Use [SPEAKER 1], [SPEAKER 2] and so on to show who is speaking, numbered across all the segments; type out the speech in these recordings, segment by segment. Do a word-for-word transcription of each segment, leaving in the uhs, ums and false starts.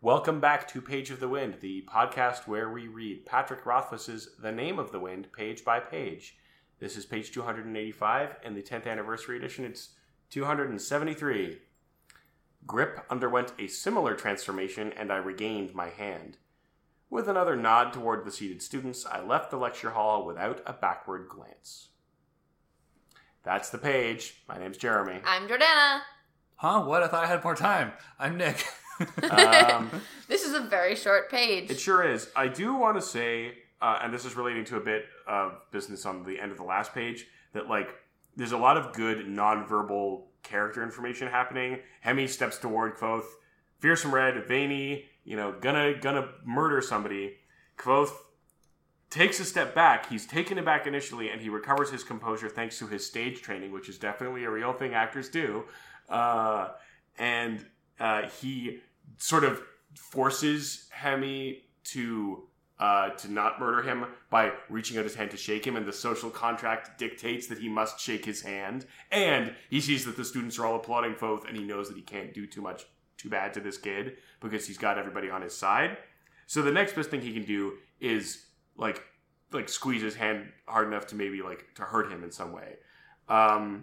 [SPEAKER 1] Welcome back to Page of the Wind, the podcast where we read Patrick Rothfuss's The Name of the Wind page by page. This is page two hundred eighty-five, and the tenth anniversary edition, it's two hundred seventy-three. Grip underwent a similar transformation, and I regained my hand. With another nod toward the seated students, I left the lecture hall without a backward glance. That's the page. My name's Jeremy.
[SPEAKER 2] I'm Jordana.
[SPEAKER 3] Huh? What? I thought I had more time. I'm Nick.
[SPEAKER 1] um,
[SPEAKER 2] this is a very short page.
[SPEAKER 1] It sure is. I do want to say, uh, and this is relating to a bit of business on the end of the last page, that like there's a lot of good nonverbal character information happening. Hemi steps toward Kvothe, fearsome red, veiny, you know, gonna gonna murder somebody. Kvothe takes a step back. He's taken aback initially, and he recovers his composure thanks to his stage training, which is definitely a real thing actors do. Uh, and uh, he sort of forces Hemi to uh, to not murder him by reaching out his hand to shake him, and the social contract dictates that he must shake his hand. And he sees that the students are all applauding Kvothe, and he knows that he can't do too much, too bad to this kid because he's got everybody on his side. So the next best thing he can do is like like squeeze his hand hard enough to maybe like to hurt him in some way. Um,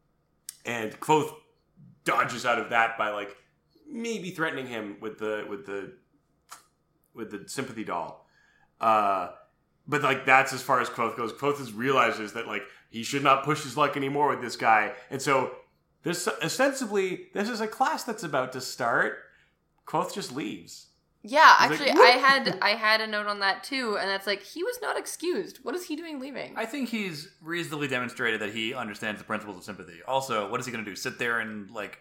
[SPEAKER 1] and Kvothe dodges out of that by like maybe threatening him with the with the with the sympathy doll. Uh, but like that's as far as Kvothe goes. Kvothe realizes that like he should not push his luck anymore with this guy, and so this ostensibly this is a class that's about to start. Kvothe just leaves.
[SPEAKER 2] Yeah,
[SPEAKER 1] He's
[SPEAKER 2] actually,
[SPEAKER 1] like,
[SPEAKER 2] I had I had a note on that too, and that's like he was not excused. What is he doing leaving?
[SPEAKER 3] I think he's reasonably demonstrated that he understands the principles of sympathy. Also, what is he going to do? Sit there and like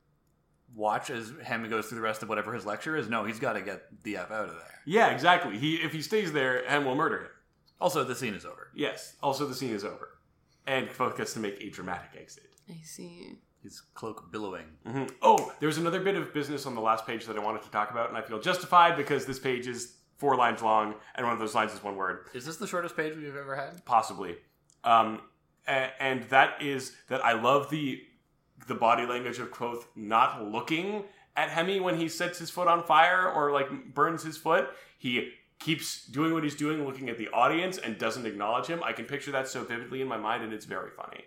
[SPEAKER 3] watch as Hemi goes through the rest of whatever his lecture is? No, he's got to get the F out of there.
[SPEAKER 1] Yeah, exactly. He if he stays there, Hem will murder him.
[SPEAKER 3] Also, the scene is over.
[SPEAKER 1] Yes. Also, the scene is over, and Kvothe gets to make a dramatic exit.
[SPEAKER 2] I see.
[SPEAKER 3] His cloak billowing.
[SPEAKER 1] Mm-hmm. Oh, there's another bit of business on the last page that I wanted to talk about, and I feel justified because this page is four lines long, and one of those lines is one word.
[SPEAKER 3] Is this the shortest page we've ever had?
[SPEAKER 1] Possibly. Um, and, and that is that I love the the body language of Kvothe not looking at Hemi when he sets his foot on fire or like burns his foot. He keeps doing what he's doing, looking at the audience, and doesn't acknowledge him. I can picture that so vividly in my mind, and it's very funny.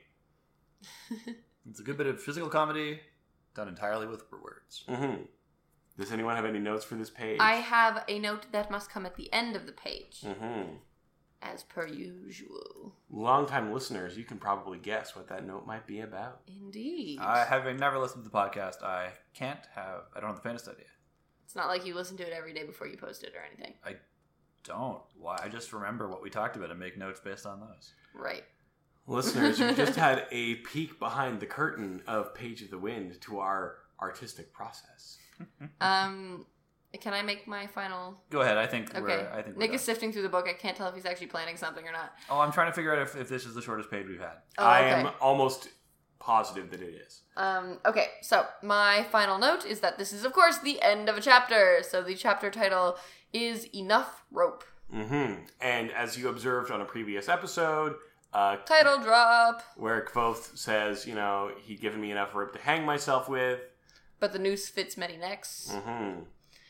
[SPEAKER 3] It's a good bit of physical comedy done entirely with words.
[SPEAKER 1] Mm-hmm. Does anyone have any notes for this page?
[SPEAKER 2] I have a note that must come at the end of the page,
[SPEAKER 1] Mm-hmm.
[SPEAKER 2] as per usual.
[SPEAKER 1] Longtime listeners, you can probably guess what that note might be about.
[SPEAKER 2] Indeed.
[SPEAKER 3] I, having never listened to the podcast, I can't have... I don't have the faintest idea.
[SPEAKER 2] It's not like you listen to it every day before you post it or anything.
[SPEAKER 3] I don't. Why? I just remember what we talked about and make notes based on those.
[SPEAKER 2] Right.
[SPEAKER 1] Listeners, you've just had a peek behind the curtain of Page of the Wind to our artistic process.
[SPEAKER 2] Um, can I make my final...
[SPEAKER 3] Go ahead. I think
[SPEAKER 2] Okay.
[SPEAKER 3] we're... I think we're
[SPEAKER 2] Nick
[SPEAKER 3] done.
[SPEAKER 2] is sifting through the book. I can't tell if he's actually planning something or not.
[SPEAKER 3] Oh, I'm trying to figure out if, if this is the shortest page we've had.
[SPEAKER 2] Oh,
[SPEAKER 1] I
[SPEAKER 2] okay.
[SPEAKER 1] am almost positive that it is.
[SPEAKER 2] Um, okay, so my final note is that this is, of course, the end of a chapter. So the chapter title is Enough Rope.
[SPEAKER 1] Mm-hmm. And as you observed on a previous episode... Uh,
[SPEAKER 2] Title drop.
[SPEAKER 1] where Kvothe says, you know, he'd given me enough rope to hang myself with.
[SPEAKER 2] But the noose fits many necks.
[SPEAKER 1] Mm-hmm.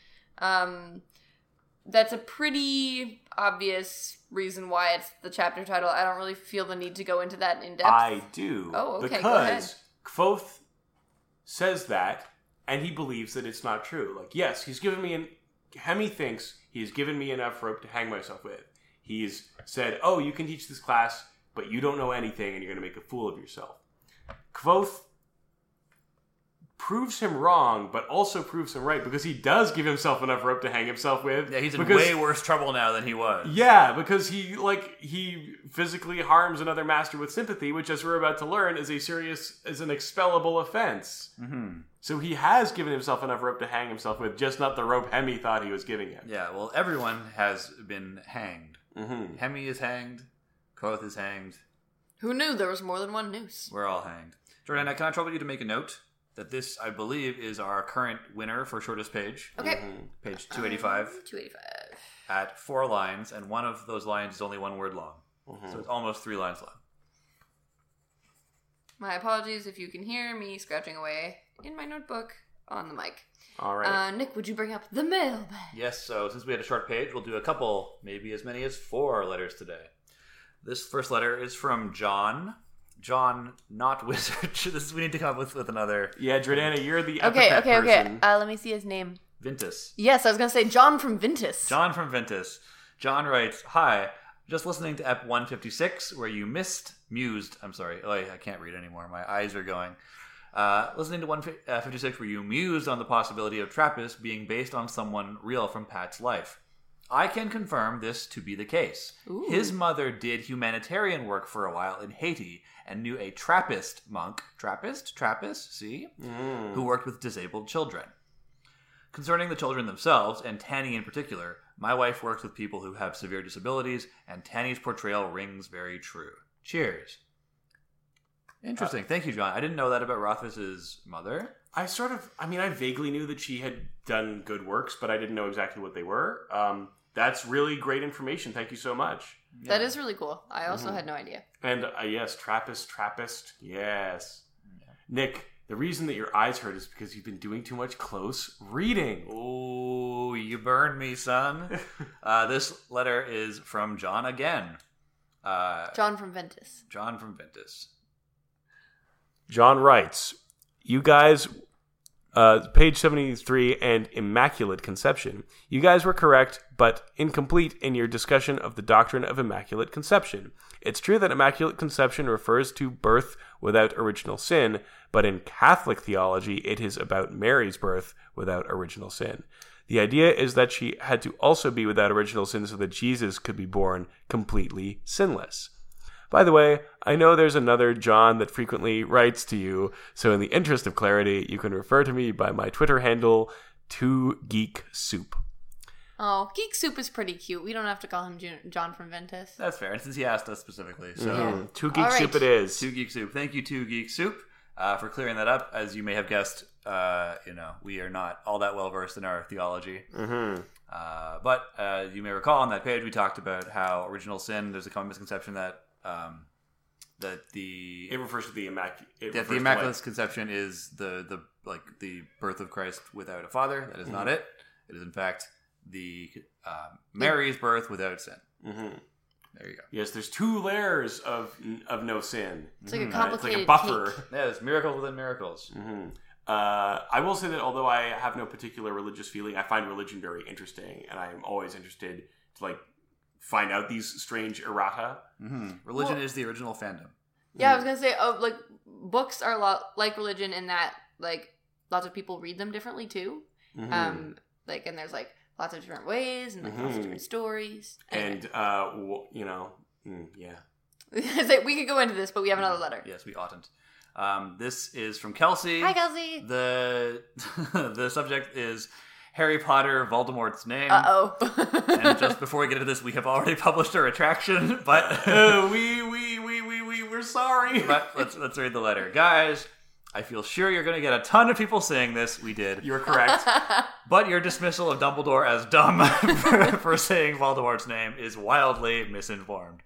[SPEAKER 2] Um, that's a pretty obvious reason why it's the chapter title. I don't really feel the need to go into that in depth.
[SPEAKER 1] I do.
[SPEAKER 2] Oh, okay,
[SPEAKER 1] because
[SPEAKER 2] go ahead.
[SPEAKER 1] Kvothe says that, and he believes that it's not true. Like, yes, he's given me an... Hemi thinks he's given me enough rope to hang myself with. He's said, oh, you can teach this class, but you don't know anything, and you're going to make a fool of yourself. Kvothe proves him wrong, but also proves him right, because he does give himself enough rope to hang himself with.
[SPEAKER 3] Yeah, he's in
[SPEAKER 1] because,
[SPEAKER 3] way worse trouble now than he was.
[SPEAKER 1] Yeah, because he, like, he physically harms another master with sympathy, which, as we're about to learn, is a serious, is an expellable offense.
[SPEAKER 3] Mm-hmm.
[SPEAKER 1] So he has given himself enough rope to hang himself with, just not the rope Hemi thought he was giving him.
[SPEAKER 3] Yeah, well, everyone has been hanged.
[SPEAKER 1] Mm-hmm.
[SPEAKER 3] Hemi is hanged. Kvothe is hanged.
[SPEAKER 2] Who knew there was more than one noose?
[SPEAKER 3] We're all hanged. Jordana, can I trouble you to make a note that this, I believe, is our current winner for shortest page?
[SPEAKER 2] Okay.
[SPEAKER 1] Mm-hmm.
[SPEAKER 3] Page two eighty-five.
[SPEAKER 2] Um, two eighty-five.
[SPEAKER 3] At four lines, and one of those lines is only one word long.
[SPEAKER 1] Mm-hmm.
[SPEAKER 3] So it's almost three lines long.
[SPEAKER 2] My apologies if you can hear me scratching away in my notebook. on the mic.
[SPEAKER 1] All right.
[SPEAKER 2] Uh, Nick, would you bring up the mailbag?
[SPEAKER 3] Yes, so since we had a short page, we'll do a couple, maybe as many as four letters today. This first letter is from John. John, not Wizard. this is, we need to come up with, with another.
[SPEAKER 1] Yeah, Jordana, you're the
[SPEAKER 2] Okay,
[SPEAKER 1] epithet
[SPEAKER 2] okay, okay.
[SPEAKER 1] person.
[SPEAKER 2] Uh, let me see his name.
[SPEAKER 3] Vintus.
[SPEAKER 2] Yes, I was going to say John from Vintus.
[SPEAKER 3] John from Ventus. John writes, "Hi, just listening to Ep one fifty-six where you missed, mused, I'm sorry, oh, I can't read anymore, my eyes are going. Uh, listening to one fifty-six where you mused on the possibility of Trappist being based on someone real from Pat's life. I can confirm this to be the case.
[SPEAKER 2] Ooh.
[SPEAKER 3] His mother did humanitarian work for a while in Haiti and knew a Trappist monk, Trappist? Trappist, see?
[SPEAKER 1] Mm.
[SPEAKER 3] Who worked with disabled children. Concerning the children themselves, and Tanny in particular, my wife works with people who have severe disabilities, and Tanny's portrayal rings very true. Cheers." Interesting. Uh, Thank you, John. I didn't know that about Rothfuss's mother.
[SPEAKER 1] I sort of, I mean, I vaguely knew that she had done good works, but I didn't know exactly what they were. Um, that's really great information. Thank you so much.
[SPEAKER 2] That
[SPEAKER 3] Yeah.
[SPEAKER 2] is really cool. I also
[SPEAKER 1] Mhm.
[SPEAKER 2] had no idea.
[SPEAKER 1] And uh, yes, Trappist, Trappist, yes. Yeah. Nick, the reason that your eyes hurt is because you've been doing too much close reading.
[SPEAKER 3] Oh, you burned me, son. uh, this letter is from John again. Uh,
[SPEAKER 2] John from Ventus.
[SPEAKER 3] John from Ventus.
[SPEAKER 1] John writes, "You guys, uh, page seventy-three and Immaculate Conception. You guys were correct, but incomplete in your discussion of the doctrine of Immaculate Conception. It's true that Immaculate Conception refers to birth without original sin, but in Catholic theology, it is about Mary's birth without original sin. The idea is that she had to also be without original sin so that Jesus could be born completely sinless. By the way, I know there's another John that frequently writes to you, so in the interest of clarity, you can refer to me by my Twitter handle, two geek soup."
[SPEAKER 2] Oh, Geek Soup is pretty cute. We don't have to call him Ju- John from Ventus.
[SPEAKER 3] That's fair, and since he asked us specifically. So,
[SPEAKER 1] Mm-hmm.
[SPEAKER 2] Yeah.
[SPEAKER 1] Two geek
[SPEAKER 2] All right.
[SPEAKER 1] soup it is.
[SPEAKER 3] Two Geek Soup. Thank you, Two Geek Soup, uh, for clearing that up. As you may have guessed, uh, you know, we are not all that well versed in our theology.
[SPEAKER 1] Mm-hmm.
[SPEAKER 3] Uh, but uh, you may recall on that page we talked about how original sin, there's a common misconception that um, that the
[SPEAKER 1] It refers to the Immaculate.
[SPEAKER 3] that the Immaculate Conception is the, the like the birth of Christ without a father. That is not it. It is in fact the uh, Mary's birth without sin.
[SPEAKER 1] Mm-hmm.
[SPEAKER 3] There you go.
[SPEAKER 1] Yes, there's two layers of of no sin.
[SPEAKER 2] It's like a
[SPEAKER 3] Mm,
[SPEAKER 2] complicated
[SPEAKER 1] it's like a buffer.
[SPEAKER 2] cake.
[SPEAKER 3] Yes, miracles within miracles.
[SPEAKER 1] Mm-hmm. Uh, I will say that although I have no particular religious feeling, I find religion very interesting, and I am always interested to like find out these strange errata.
[SPEAKER 3] Mm-hmm. Religion
[SPEAKER 2] Well-
[SPEAKER 3] is the original fandom.
[SPEAKER 2] Yeah, I was gonna say, oh, like books are a lot like religion in that like lots of people read them differently too.
[SPEAKER 1] Mhm.
[SPEAKER 2] Um, like, and there's like lots of different ways and like lots
[SPEAKER 1] Mhm.
[SPEAKER 2] of different stories. Anyway.
[SPEAKER 1] and uh, w- you know, mm, yeah.
[SPEAKER 2] It's like, we could go into this, but we have another letter.
[SPEAKER 3] Yes, we oughtn't. Um, this is from Kelsey.
[SPEAKER 2] Hi, Kelsey.
[SPEAKER 3] The the subject is Harry Potter, Voldemort's name.
[SPEAKER 2] Uh oh.
[SPEAKER 3] And just before we get into this, we have already published a retraction, but
[SPEAKER 1] Uh, we we we we we we're sorry.
[SPEAKER 3] but let's let's read the letter, guys. I feel sure you're going to get a ton of people saying this. We did.
[SPEAKER 1] You're correct.
[SPEAKER 3] But your dismissal of Dumbledore as dumb for, for saying Voldemort's name is wildly misinformed.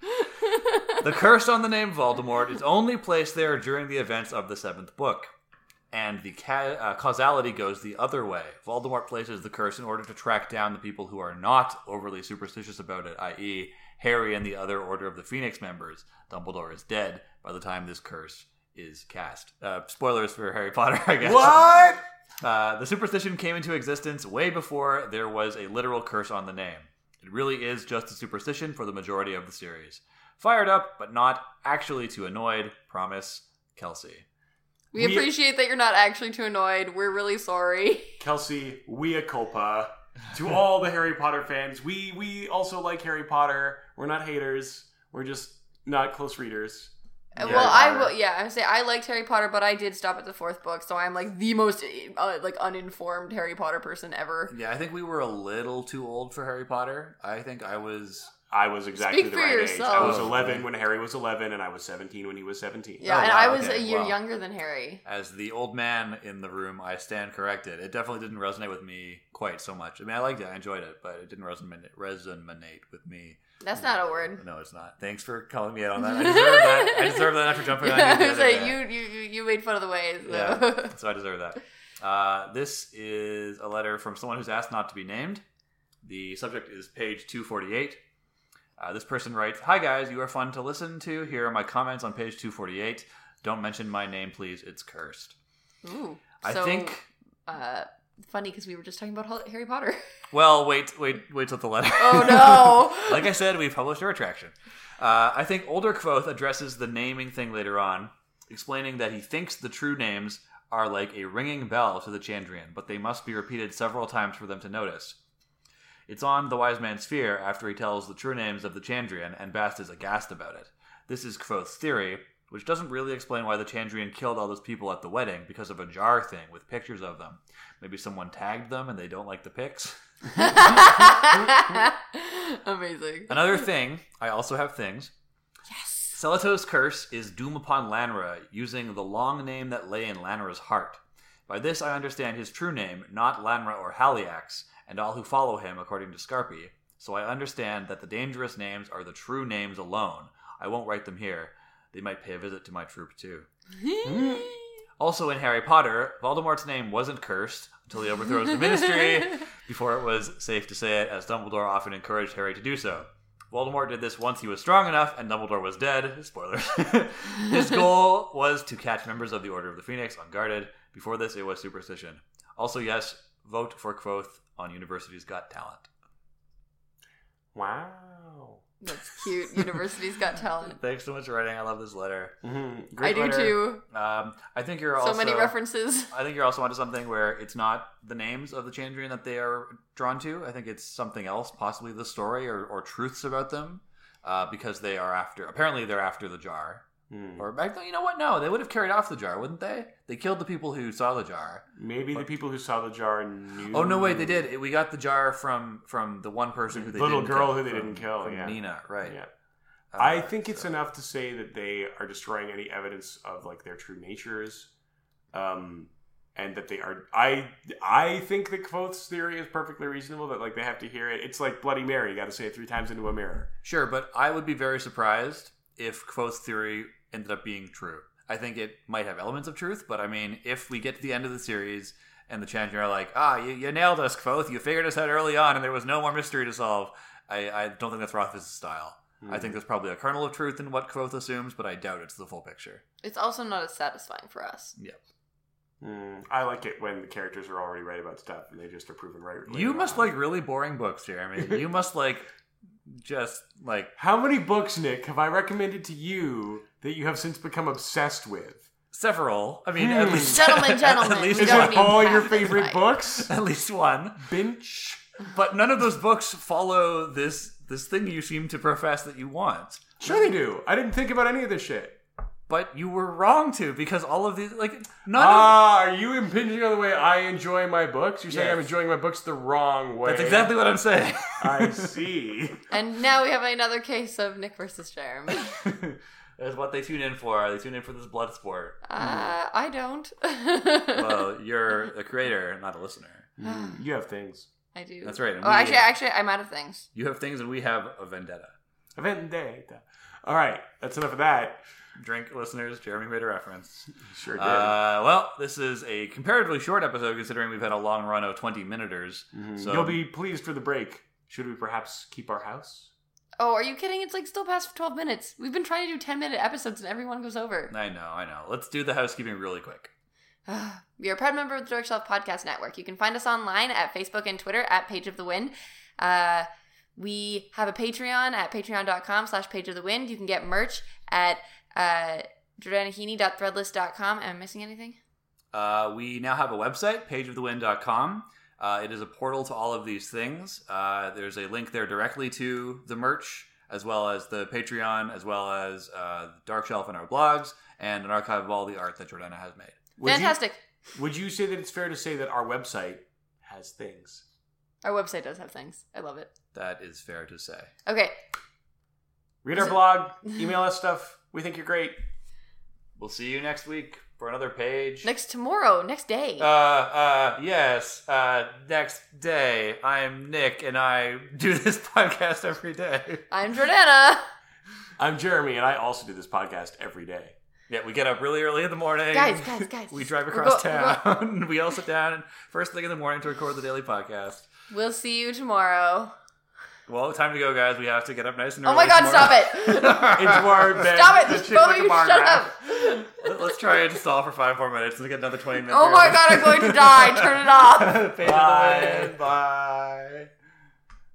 [SPEAKER 3] The curse on the name Voldemort is only placed there during the events of the seventh book. And the ca- uh, causality goes the other way. Voldemort places the curse in order to track down the people who are not overly superstitious about it, that is. Harry and the other Order of the Phoenix members. Dumbledore is dead by the time this curse is cast. Uh, spoilers for Harry Potter, I guess.
[SPEAKER 1] What?
[SPEAKER 3] Uh, the superstition came into existence way before there was a literal curse on the name. It really is just a superstition for the majority of the series. Fired up, but not actually too annoyed. Promise, Kelsey.
[SPEAKER 2] We
[SPEAKER 1] We-
[SPEAKER 2] appreciate that you're not actually too annoyed. We're really sorry.
[SPEAKER 1] Kelsey, we a culpa. To all the Harry Potter fans, we we also like Harry Potter. We're not haters. We're just not close readers.
[SPEAKER 2] Uh,
[SPEAKER 1] Yeah,
[SPEAKER 2] well,
[SPEAKER 1] Harry
[SPEAKER 2] I
[SPEAKER 1] Potter.
[SPEAKER 2] will. Yeah, I would say I liked Harry Potter, but I did stop at the fourth book, so I'm like the most uh, like uninformed Harry Potter person ever.
[SPEAKER 3] Yeah, I think we were a little too old for Harry Potter. I think I was...
[SPEAKER 1] I was exactly
[SPEAKER 2] Speak
[SPEAKER 1] the
[SPEAKER 2] for
[SPEAKER 1] right age.
[SPEAKER 2] yourself.
[SPEAKER 1] I was eleven when Harry was eleven, and I was seventeen when he was seventeen.
[SPEAKER 2] Yeah,
[SPEAKER 3] Oh,
[SPEAKER 2] and
[SPEAKER 3] wow,
[SPEAKER 2] I was
[SPEAKER 3] okay,
[SPEAKER 2] a year
[SPEAKER 3] wow.
[SPEAKER 2] younger than Harry.
[SPEAKER 3] As the old man in the room, I stand corrected. It definitely didn't resonate with me quite so much. I mean, I liked it. I enjoyed it, but it didn't resonate, resonate with me.
[SPEAKER 2] That's not a word.
[SPEAKER 3] No, it's not. Thanks for calling me out on that. I deserve that. I deserve that after jumping on you.
[SPEAKER 2] I
[SPEAKER 3] the
[SPEAKER 2] was
[SPEAKER 3] other
[SPEAKER 2] like,
[SPEAKER 3] day.
[SPEAKER 2] you, you, you- you made fun of the ways. So.
[SPEAKER 3] Yeah, so I deserve that. Uh, this is a letter from someone who's asked not to be named. The subject is page two forty-eight. Uh, this person writes, "Hi guys, you are fun to listen to. Here are my comments on page two forty-eight. Don't mention my name, please. It's cursed."
[SPEAKER 2] Ooh.
[SPEAKER 3] I
[SPEAKER 2] so,
[SPEAKER 3] think...
[SPEAKER 2] Uh, funny, because we were just talking about Harry Potter.
[SPEAKER 3] Well, wait, wait, wait till the letter.
[SPEAKER 2] Oh, no!
[SPEAKER 3] Like I said, we've published a retraction. Uh, I think older Kvothe addresses the naming thing later on, explaining that he thinks the true names are like a ringing bell to the Chandrian, but they must be repeated several times for them to notice. It's on the Wise Man's Sphere after he tells the true names of the Chandrian, and Bast is aghast about it. This is Kvothe's theory, which doesn't really explain why the Chandrian killed all those people at the wedding because of a jar thing with pictures of them. Maybe someone tagged them and they don't like the pics.
[SPEAKER 2] Amazing.
[SPEAKER 3] Another thing, I also have things.
[SPEAKER 2] Yes.
[SPEAKER 3] Selato's curse is doom upon Lanra, using the long name that lay in Lanra's heart. By this I understand his true name, not Lanra or Haliax, and all who follow him, according to Scarpy. So I understand that the dangerous names are the true names alone. I won't write them here. They might pay a visit to my troop, too. Also in Harry Potter, Voldemort's name wasn't cursed until he overthrows the Ministry, before it was safe to say it, as Dumbledore often encouraged Harry to do so. Voldemort did this once he was strong enough, and Dumbledore was dead. Spoilers. His goal was to catch members of the Order of the Phoenix unguarded. Before this, it was superstition. Also, yes, vote for Kvothe on University's Got Talent.
[SPEAKER 1] Wow.
[SPEAKER 2] That's cute. University's Got Talent.
[SPEAKER 3] Thanks so much for writing. I love this letter.
[SPEAKER 1] Mm-hmm.
[SPEAKER 2] I do
[SPEAKER 1] letter.
[SPEAKER 2] too.
[SPEAKER 3] Um, I think you're
[SPEAKER 2] So
[SPEAKER 3] also...
[SPEAKER 2] many references.
[SPEAKER 3] I think you're also onto something where it's not the names of the Chandrian that they are drawn to. I think it's something else, possibly the story or, or truths about them, uh, because they are after... Apparently they're after the jar.
[SPEAKER 1] Hmm.
[SPEAKER 3] Or, you know what? No, they would have carried off the jar, wouldn't they? They killed the people who saw the jar.
[SPEAKER 1] Maybe the people who saw the jar knew...
[SPEAKER 3] Oh, no, wait, they did. We got the jar from from the one person who they
[SPEAKER 1] little
[SPEAKER 3] didn't
[SPEAKER 1] girl
[SPEAKER 3] kill.
[SPEAKER 1] who they
[SPEAKER 3] From-
[SPEAKER 1] didn't kill,
[SPEAKER 3] from
[SPEAKER 1] yeah.
[SPEAKER 3] Nina, right.
[SPEAKER 1] Yeah.
[SPEAKER 3] Uh,
[SPEAKER 1] I think it's
[SPEAKER 3] so-
[SPEAKER 1] enough to say that they are destroying any evidence of like their true natures, um, and that they are. I I think that Kvothe's theory is perfectly reasonable. That like they have to hear it. It's like Bloody Mary. You got to say it three times into a mirror.
[SPEAKER 3] Sure, but I would be very surprised if Kvothe's theory ended up being true. I think it might have elements of truth, but I mean, if we get to the end of the series and the Chandrian are like, ah, you, you nailed us, Kvothe, you figured us out early on and there was no more mystery to solve, I, I don't think that's Rothfuss's style. Mm. I think there's probably a kernel of truth in what Kvothe assumes, but I doubt it's the full picture.
[SPEAKER 2] It's also not as satisfying for us.
[SPEAKER 3] Yeah.
[SPEAKER 1] Mm, I like it when the characters are already right about stuff and they just are proven right.
[SPEAKER 3] You must
[SPEAKER 1] on.
[SPEAKER 3] like really boring books, Jeremy. You must like just like...
[SPEAKER 1] How many books, Nick, have I recommended to you that you have since become obsessed with?
[SPEAKER 3] Several. I mean,
[SPEAKER 1] Hmm.
[SPEAKER 3] at least...
[SPEAKER 2] Gentlemen, gentlemen,
[SPEAKER 3] at least
[SPEAKER 2] we
[SPEAKER 1] Is
[SPEAKER 2] gotta
[SPEAKER 1] it
[SPEAKER 2] be
[SPEAKER 1] all your
[SPEAKER 2] empathic,
[SPEAKER 1] favorite
[SPEAKER 2] right?
[SPEAKER 1] books?
[SPEAKER 3] At least one.
[SPEAKER 1] Binch.
[SPEAKER 3] But none of those books follow this this thing you seem to profess that you want.
[SPEAKER 1] Sure they do. I didn't think about any of this shit.
[SPEAKER 3] But you were wrong to, because all of these, like, none
[SPEAKER 1] Ah, are you impinging on the way I enjoy my books? You're saying
[SPEAKER 3] Yes.
[SPEAKER 1] I'm enjoying my books the wrong way.
[SPEAKER 3] of... That's exactly what I'm saying.
[SPEAKER 1] I see.
[SPEAKER 2] And now we have another case of Nick versus Jeremy.
[SPEAKER 3] That's what they tune in for. They tune in for this blood sport.
[SPEAKER 2] Uh, I don't.
[SPEAKER 3] Well, you're a creator, not a listener.
[SPEAKER 1] Mm, you have things.
[SPEAKER 2] I do.
[SPEAKER 3] That's right. and
[SPEAKER 2] Oh,
[SPEAKER 3] we-
[SPEAKER 2] actually, actually, I'm out of things.
[SPEAKER 3] You have things and we have a vendetta.
[SPEAKER 1] Vendetta. All right, that's enough of that.
[SPEAKER 3] Drink, listeners. Jeremy made a reference.
[SPEAKER 1] Sure did.
[SPEAKER 3] Uh, well, this is a comparatively short episode considering we've had a long run of twenty minuters.
[SPEAKER 1] Mhm.
[SPEAKER 3] So
[SPEAKER 1] You'll be pleased for the break. Should we perhaps keep our house?
[SPEAKER 2] Oh, are you kidding? It's like still past twelve minutes. We've been trying to do ten minute episodes and everyone goes over.
[SPEAKER 3] I know, I know. Let's do the housekeeping really quick.
[SPEAKER 2] We are a proud member of the Dark Shelf Podcast Network. You can find us online at Facebook and Twitter at Page of the Wind. Uh, we have a Patreon at patreon.com slash Page of the Wind. You can get merch at uh, jordanahini dot threadless dot com. Am I missing anything?
[SPEAKER 3] Uh, we now have a website, page of the wind dot com. Uh, it is a portal to all of these things. Uh, there's a link there directly to the merch, as well as the Patreon, as well as uh, Dark Shelf and our blogs, and an archive of all the art that Jordana has made.
[SPEAKER 1] Would
[SPEAKER 2] Fantastic.
[SPEAKER 1] You, would you say that it's fair to say that our website has things?
[SPEAKER 2] Our website does have things. I love it.
[SPEAKER 3] That is fair to say.
[SPEAKER 2] Okay.
[SPEAKER 1] Read our blog, email us stuff. We think you're great.
[SPEAKER 3] We'll see you next week for another page.
[SPEAKER 2] Next tomorrow, next day.
[SPEAKER 3] Uh, uh, yes, uh, next day. I'm Nick, and I do this podcast every day.
[SPEAKER 2] I'm Jordana.
[SPEAKER 1] I'm Jeremy, and I also do this podcast every day.
[SPEAKER 3] Yeah, we get up really early in the morning.
[SPEAKER 2] Guys, guys, guys.
[SPEAKER 3] We drive
[SPEAKER 2] We're
[SPEAKER 3] across
[SPEAKER 2] go-
[SPEAKER 3] town. We all sit down first thing in the morning to record the daily podcast.
[SPEAKER 2] We'll see you tomorrow.
[SPEAKER 3] Well, time to go, guys. We have to get up nice and early.
[SPEAKER 2] Oh my god,
[SPEAKER 3] tomorrow.
[SPEAKER 2] stop it!
[SPEAKER 1] Into our bed.
[SPEAKER 2] Stop
[SPEAKER 1] the
[SPEAKER 2] it!
[SPEAKER 1] chick
[SPEAKER 2] Both
[SPEAKER 1] like
[SPEAKER 2] of
[SPEAKER 1] a
[SPEAKER 2] you,
[SPEAKER 1] bar
[SPEAKER 2] shut
[SPEAKER 1] graph.
[SPEAKER 2] up!
[SPEAKER 3] Let's try and stall for five more minutes and get another twenty minutes.
[SPEAKER 2] Oh my god, I'm going to die. Turn it off.
[SPEAKER 3] Page of the wind. Bye.